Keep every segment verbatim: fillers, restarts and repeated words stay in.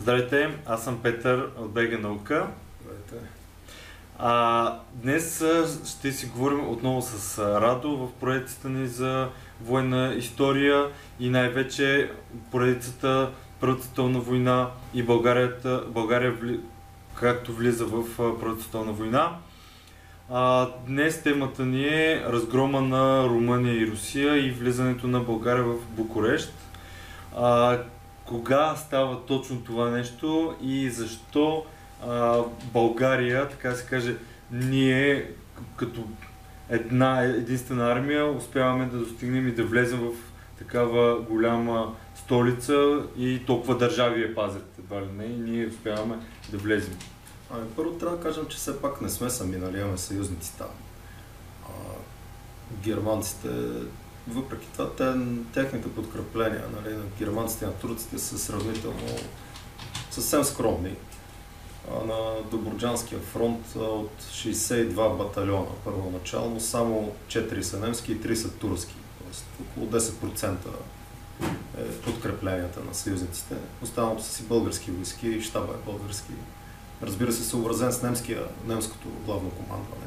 Здравейте, аз съм Петър от БГ Наука. Здравейте. А, днес а, ще си говорим отново с а, Радо в поредицата ни за военна история и най-вече поредицата Първата световна война и България, България вли, както влиза в а, Първата световна война. А, днес темата ни е разгрома на Румъния и Русия и влизането на България в Букурещ. А, кога става точно това нещо и защо а, България, така да се каже, ние като една единствена армия успяваме да достигнем и да влезем в такава голяма столица и толкова държави я пазят, едва ли не, и ние успяваме да влезем. Ами, първо трябва да кажем, че все пак не сме сами, нали, имаме съюзници там. А, германците, въпреки това, те, техните подкрепления, нали, на германците и на турците са сравнително съвсем скромни. А, на Добруджанския фронт от шейсет и два батальона първоначално, само четири са немски и три са турски. Тоест около десет процента е подкрепленията на съюзниците. Останалото са си български войски и щаба е български. Разбира се, съобразен с немския, немското главно командване.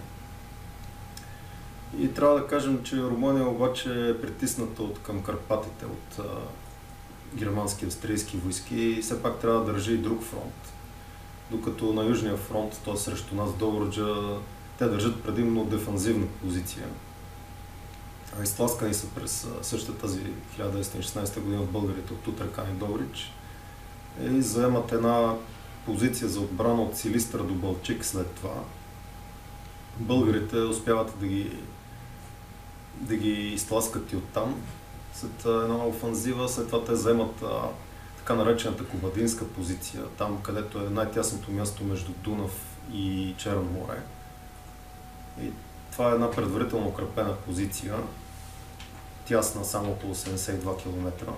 И трябва да кажем, че Румъния обаче е притисната от към Карпатите от а, германски и австрийски войски и все пак трябва да държи и друг фронт. Докато на Южния фронт, т.е. срещу нас в Добруджа, те държат предимно дефанзивна позиция. А изтласкани са през същата тази хиляда деветстотин и шестнадесета година от българите от Тутракан и Добрич и заемат една позиция за отбрана от Силистра до Балчик след това. Българите успяват да ги, да ги изтласкат и оттам. След една офанзива, след това те вземат а, така наречената Кобадинска позиция, там където е най-тясното място между Дунав и Черно море. И това е една предварително укрепена позиция, тясна само около седемдесет и два километра.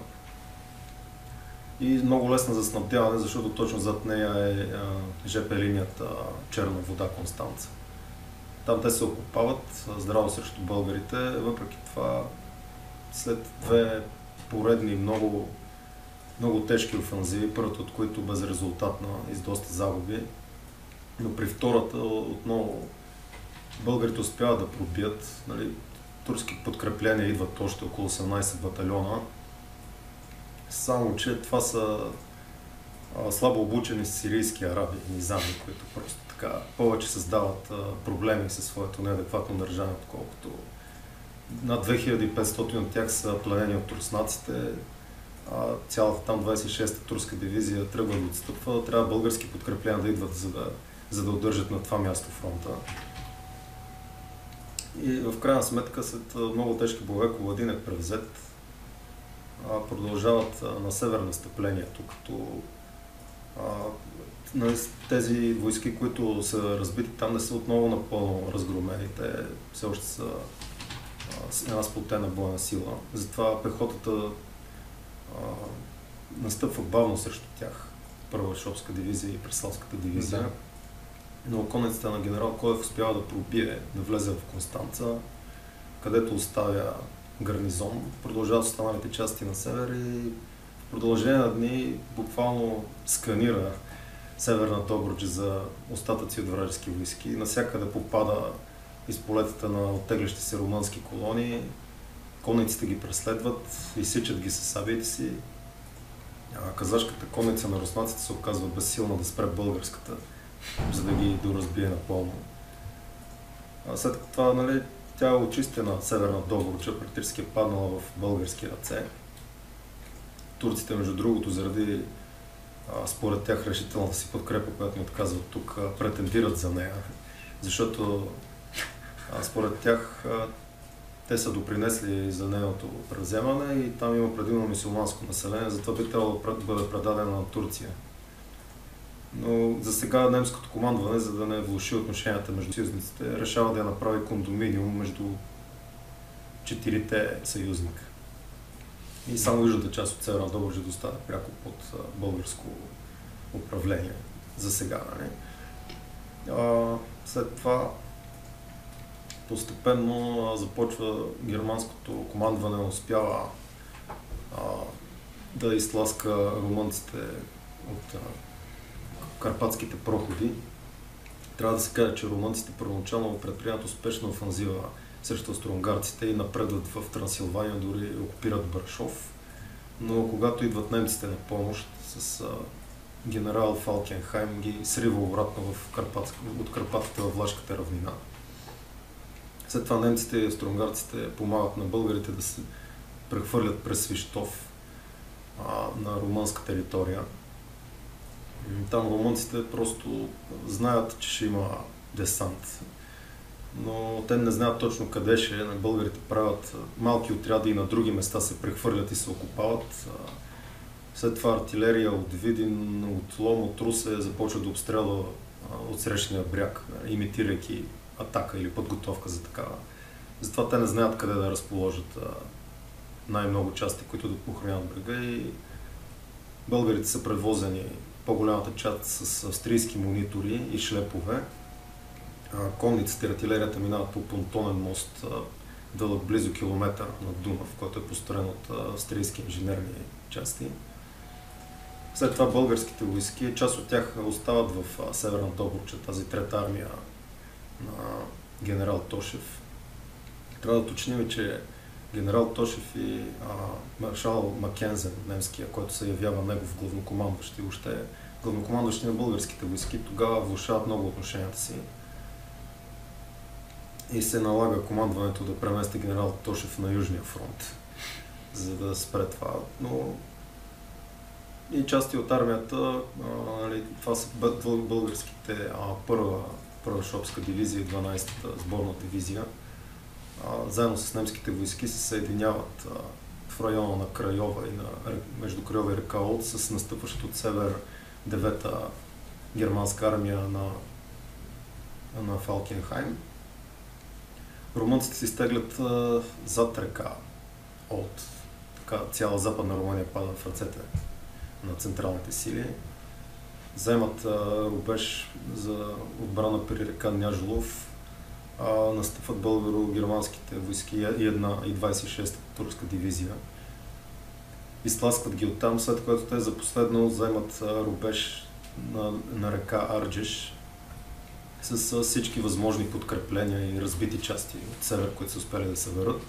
И много лесна за снабдяване, защото точно зад нея е жп линията Черна вода-Констанца. Там те се окопават здраво срещу българите, въпреки това след две поредни много, много тежки офанзиви, първата от които безрезултатна и с доста загуби, но при втората отново българите успяват да пробият. Нали, турски подкрепления идват още около осемнадесет батальона. Само че това са а, слабо обучени сирийски араби, низами, които просто така повече създават а, проблеми със своето неадекватно държание, отколкото над две хиляди и петстотин от тях са пленени от руснаците. А, цялата там двадесет и шеста турска дивизия тръгва да отстъпва. Трябва български подкрепления да идват, за да, за да удържат на това място фронта. И в крайна сметка, след много тежки боеве, Кобадин е превзет. Продължават а, на север настъплението, като а, нали, тези войски, които са разбити там, не са отново напълно разгромени. Те все още са а, с една сплотена бойна сила. Затова пехотата а, настъпва бавно срещу тях. Първа Шопска дивизия и Преславската дивизия. Да. Но конницата на генерал Коев успява да пробие, да влезе в Констанца, където оставя гарнизон, продължават останалите части на север и в продължение на дни буквално сканира Северна Добруджа за остатъци от вражески войски. Навсякъде попада из полетата на оттеглящи се румънски колонии. Конниците ги преследват, изсичат ги със сабиите си. А казашката конница на руснаците се оказва безсилна да спре българската, за да ги доразбие напълно. А след това, нали, тя е очистена Северна Добруджа, практически е паднала в български ръце. Турците, между другото, заради а, според тях решителната си подкрепа, която ни отказват тук, а, претендират за нея. Защото а, според тях а, те са допринесли за нейното превземане и там има предимно мюсюлманско население, затова би трябвало да бъде предадена на Турция. Но за сега немското командване, за да не влоши отношенията между съюзниците, решава да я направи кондоминиум между четирите съюзника. И само южната част от Северна Добруджа да остане пряко под българско управление за сега. Не? А, след това постепенно започва германското командване, успява а, да изтласка румънците от а, карпатските проходи. Трябва да се каже, че румънците първоначално предприемат успешна офанзива срещу австро-унгарците и напредват в Трансилвания, дори окупират Брашов. Но когато идват немците на помощ с а, генерал Фалкенхайм, ги срива обратно в Карпат, от Карпатите във Влашката равнина. След това немците и австро-унгарците помагат на българите да се прехвърлят през Свищов а, на румънска територия. Там румънците просто знаят, че ще има десант, но те не знаят точно къде ще. Българите правят малки отряди и на други места се прехвърлят и се окупават. След това артилерия от Видин, от Лом, от Русе започва да обстрелва от срещния бряг, имитирайки атака или подготовка за такава. Затова те не знаят къде да разположат най-много части, които да охраняват брега, и българите са предвозени по-голямата част с австрийски монитори и шлепове. Конниците и артилерията минават по понтонен мост, дълъг близо километър над Дунав, който е построен от австрийски инженерни части. След това българските войски, част от тях остават в Северна Добруджа, тази трета армия на генерал Тошев. Трябва да уточним, че генерал Тошев и а, маршал Маккензен, немския, който се явява негов главнокомандващ и още е главнокомандващ на българските войски, тогава влошават много отношенията си и се налага командването да премести генерал Тошев на Южния фронт, за да спре това. Но и части от армията, а, нали, това са българските а, първа, първа шопска дивизия и дванадесета сборна дивизия. А, заедно с немските войски се съединяват а, в района на Крайова и на, между Крайова и река Олд с настъпващата от север девета германска армия на, на Фалкенхайм. Румънците се изтеглят а, зад река Олд. Така цяла западна Румъния пада в ръцете на централните сили. Вземат а, рубеж за отбрана при река Няжлов. Uh, настъпват българо-германските войски и една и двадесет и шеста турска дивизия. Изтласкват ги оттам, след което те за последно вземат uh, рубеж на, на река Арджеш с uh, всички възможни подкрепления и разбити части от север, които са успели да се върнат.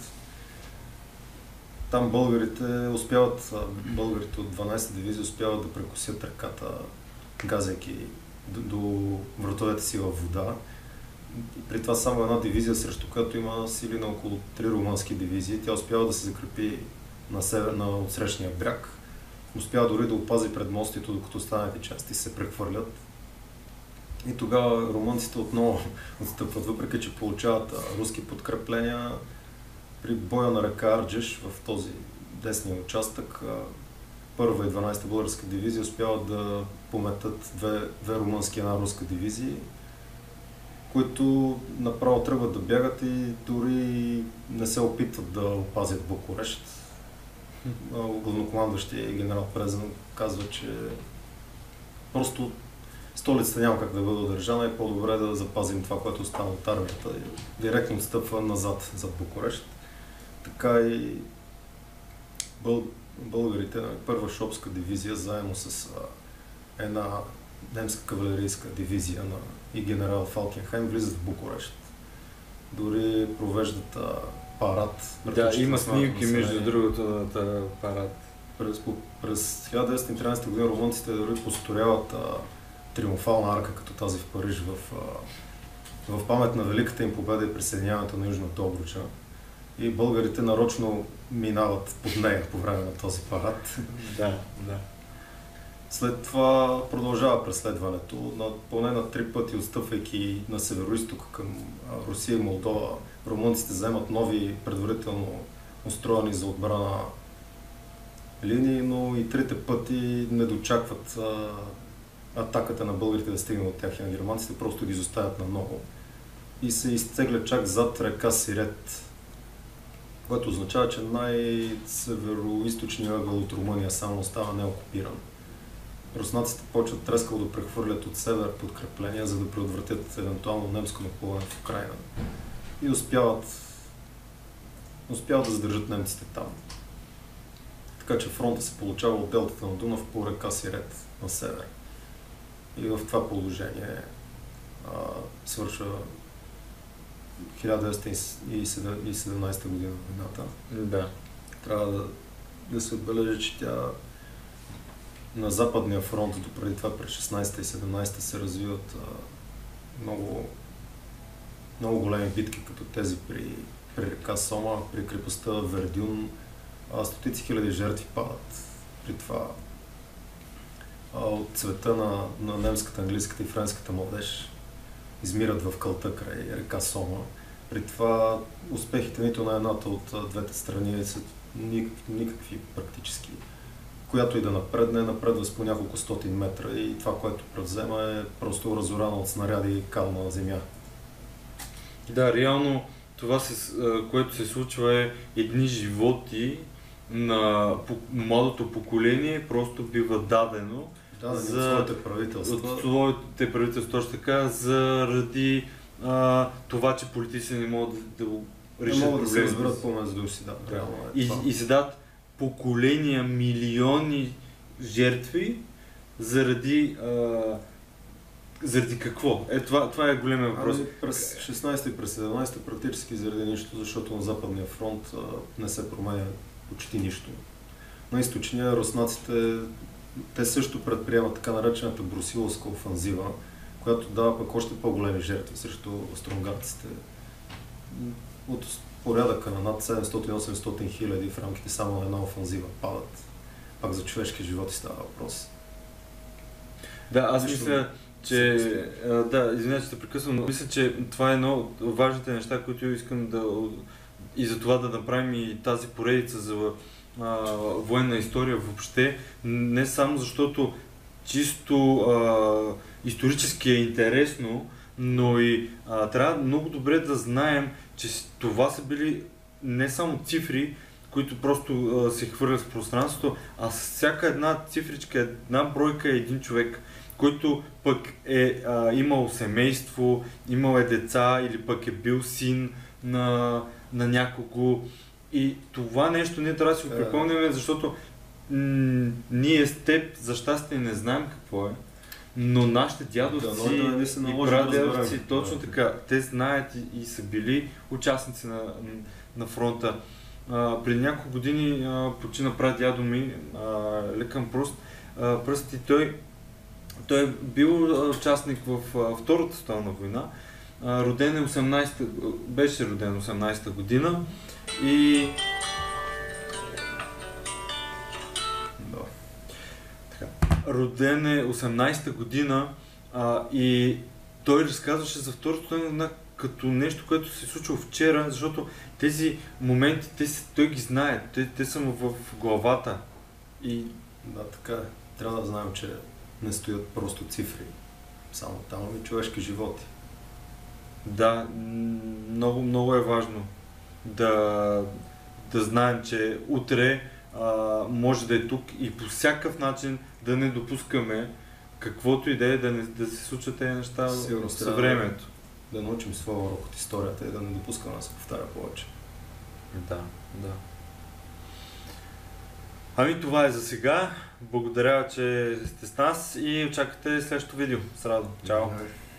Там българите успяват, uh, българите от дванадесета дивизия успяват да прекусят реката, газейки до, до вратовете си във вода. При това само една дивизия, срещу която има сили на около три румънски дивизии. Тя успява да се закрепи на север, на отсрещния бряг. Успява дори да опази предмостието, докато останалите части се прехвърлят. И тогава румънците отново отстъпват, въпреки че получават руски подкрепления. При боя на река Арджеш в този десния участък първа и дванадесета българска дивизия успяват да пометат две, две румънски и една руска дивизии, които направо тръгват да бягат и дори не се опитват да опазят Букурещ. Главнокомандващия генерал Презен казва, че просто столицата няма как да бъде удържана и по-добре да запазим това, което остана от армията. И директно отстъпва назад, зад Букурещ. Така и бъл... българите на първа шопска дивизия, заедно с една немска кавалерийска дивизия на и генерал Фалкенхайм, влизат в Букурещ. Дори провеждат а, парад. Да, има снимки между другото на този парад. През, през хиляда деветстотин и тринадесета година румънците дори построяват а, триумфална арка, като тази в Париж, в, а, в памет на великата им победа и присъединяването на Южна Добруджа. И българите нарочно минават под нея по време на този парад. Да, да. След това продължава преследването. На, поне на три пъти, отстъпвайки на северо-исток към Русия и Молдова, румънците вземат нови предварително устроени за отбрана линии, но и трите пъти не дочакват а, атаката на българите да стигне от тях и на германците, просто ги изоставят на много. И се изтеглят чак зад река Сирет, което означава, че най-северо-источният ъгъл от Румъния само остава неокупиран. Руснаците почват трескаво да прехвърлят от север подкрепления, за да предотвратят евентуално немско напълване в Украйна. И успяват, успяват да задържат немците там. Така че фронта се получава от делтата на Дунав по река Сирет. на север. И в това положение а, свършва хиляда деветстотин и седемнадесета година войната. Да. Трябва да, да се отбележи, че тя на Западния фронт, до преди това през шестнадесета и седемнадесета се развиват а, много, много големи битки, като тези при, при река Сома, при крепостта Вердюн. А, стотици хиляди жертви падат при това. А, от цвета на, на немската, английската и френската младеж измират в кълта край река Сома. При това успехите нито на едната от двете страни са никакви, никакви практически. Която и да напредне, напредва с по няколко стотин метра и това, което превзема е просто разорано от снаряди и кална земя. Да, реално това, се, което се случва е едни животи на младото поколение просто бива дадено да, за, от своите правителства. От своите правителства, точно така, заради а, това, че политици не могат да, да решат не могат да се проблемите. разберат помежду си, да. Да. Е и, и се дадат поколения, милиони жертви заради а, заради какво? Е, това, това е големия въпрос. Ами, през шестнадесета и през седемнадесета практически заради нищо, защото на Западния фронт а, не се променя почти нищо. На източния руснаците, те също предприемат така наречената брусиловска офанзива, която дава пък още по-големи жертви срещу австро-унгарците. От порядъка на над седемстотин-осемстотин хиляди в рамките само на една офанзива падат. Пак за човешки животи става въпрос. Да, аз Нищо мисля, че... А, да, извинявай, че те прекъсвам, но мисля, че това е едно от важните неща, които искам да... И за това да направим и тази поредица за а, военна история въобще. Не само защото чисто а, исторически е интересно, но и а, трябва много добре да знаем, че това са били не само цифри, които просто а, се хвърлят в пространството, а с всяка една цифричка, една бройка е един човек, който пък е а, имал семейство, имал е деца или пък е бил син на, на някого. И това нещо ние трябва да си го припомняме, защото м- ние с теб за щастие не знаем какво е. Но нашите дядовци да, да, се и прадядовци, да точно да. Така, те знаят и, и са били участници на, на фронта. А, преди няколко години а, почина прадядо ми, а, Лекан Пруст, а, пръсти, той, той е бил участник в а, Втората световна война. А, роден е осемнадесета, беше роден осемнадесета година и роден е осемнадесета година а, и той разказваше за Втората световна война като нещо, което се е случило вчера, защото тези моменти, те, той ги знае, те, те са му в главата. И... Да, така е. Трябва да знаем, че не стоят просто цифри. Само там и човешки животи. Да, много, много е важно да, да знаем, че утре а, може да е тук и по всякакъв начин да не допускаме каквото и да е да, не, да се случат тези неща в съвремието. Да научим своя урок от историята и да не допускаме да се повтаря повече. Да, да. Ами това е за сега. Благодаря, че сте с нас и очаквате следващото видео. С радо. Чао!